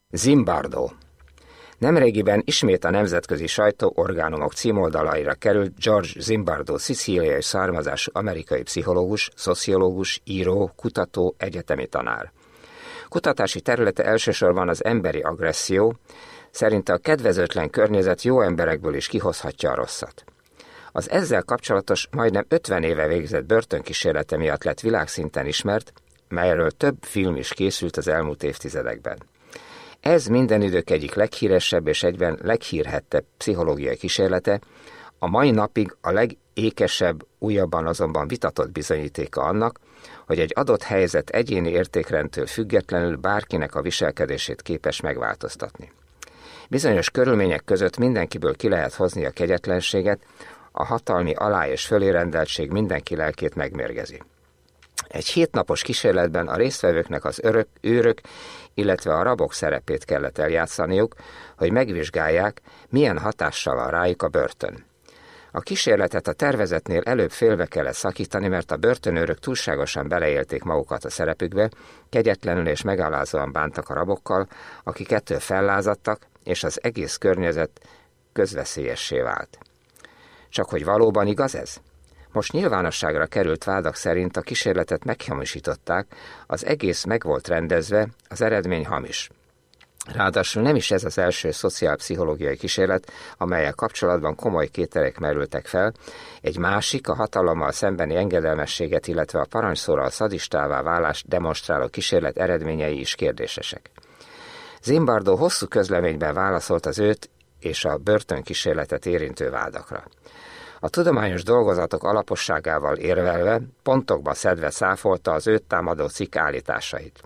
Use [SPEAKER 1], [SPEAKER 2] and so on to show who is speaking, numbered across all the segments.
[SPEAKER 1] Zimbardo. Nemrégiben ismét a nemzetközi sajtóorgánumok címoldalaira került George Zimbardo szicíliai származású amerikai pszichológus, szociológus, író, kutató, egyetemi tanár. Kutatási területe elsősorban az emberi agresszió, szerinte a kedvezőtlen környezet jó emberekből is kihozhatja a rosszat. Az ezzel kapcsolatos, majdnem 50 éve végzett börtönkísérlete miatt lett világszinten ismert, melyről több film is készült az elmúlt évtizedekben. Ez minden idők egyik leghíresebb és egyben leghírhettebb pszichológiai kísérlete, a mai napig a legékesebb, újabban azonban vitatott bizonyítéka annak, hogy egy adott helyzet egyéni értékrendtől függetlenül bárkinek a viselkedését képes megváltoztatni. Bizonyos körülmények között mindenkiből ki lehet hozni a kegyetlenséget, a hatalmi alá- és fölérendeltség mindenki lelkét megmérgezi. Egy 7 napos kísérletben a résztvevőknek az őrök, illetve a rabok szerepét kellett eljátszaniuk, hogy megvizsgálják, milyen hatással van rájuk a börtön. A kísérletet a tervezetnél előbb félbe kellett szakítani, mert a börtönőrök túlságosan beleélték magukat a szerepükbe, kegyetlenül és megalázóan bántak a rabokkal, akik ettől fellázadtak, és az egész környezet közveszélyessé vált. Csak hogy valóban igaz ez? Most nyilvánosságra került vádak szerint a kísérletet meghamisították, az egész meg volt rendezve, az eredmény hamis. Ráadásul nem is ez az első szociálpszichológiai kísérlet, amellyel kapcsolatban komoly kételyek merültek fel, egy másik, a hatalommal szembeni engedelmességet, illetve a parancsszóral szadistává válást demonstráló kísérlet eredményei is kérdésesek. Zimbardo hosszú közleményben válaszolt az őt és a börtönkísérletet érintő vádakra. A tudományos dolgozatok alaposságával érvelve, pontokba szedve cáfolta az őt támadó cikk állításait.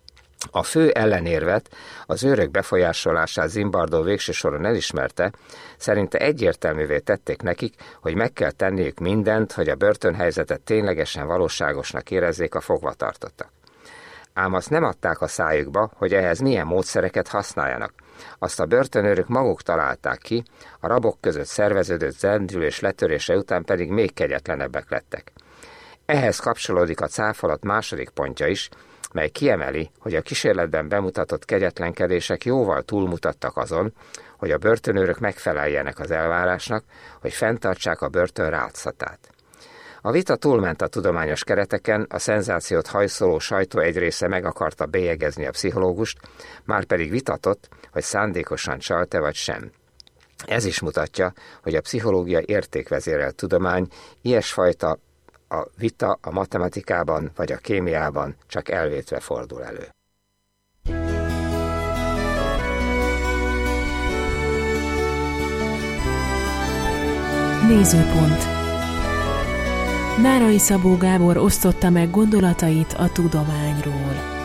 [SPEAKER 1] A fő ellenérvet, az őrök befolyásolását Zimbardo végső soron elismerte, szerinte egyértelművé tették nekik, hogy meg kell tenniük mindent, hogy a börtönhelyzetet ténylegesen valóságosnak érezzék a fogvatartottak. Ám azt nem adták a szájukba, hogy ehhez milyen módszereket használjanak. Azt a börtönőrök maguk találták ki, a rabok között szerveződött zendülés letörése után pedig még kegyetlenebbek lettek. Ehhez kapcsolódik a cáfolat második pontja is, mely kiemeli, hogy a kísérletben bemutatott kegyetlenkedések jóval túlmutattak azon, hogy a börtönőrök megfeleljenek az elvárásnak, hogy fenntartsák a börtön rátszatát. A vita túlment a tudományos kereteken, a szenzációt hajszoló sajtó egy része meg akarta bélyegezni a pszichológust, már pedig vitatott, hogy szándékosan csalt-e vagy sem. Ez is mutatja, hogy a pszichológia értékvezérelt tudomány, ilyesfajta a vita a matematikában vagy a kémiában csak elvétve fordul elő.
[SPEAKER 2] Nézőpont. Nárai Szabó Gábor osztotta meg gondolatait a tudományról.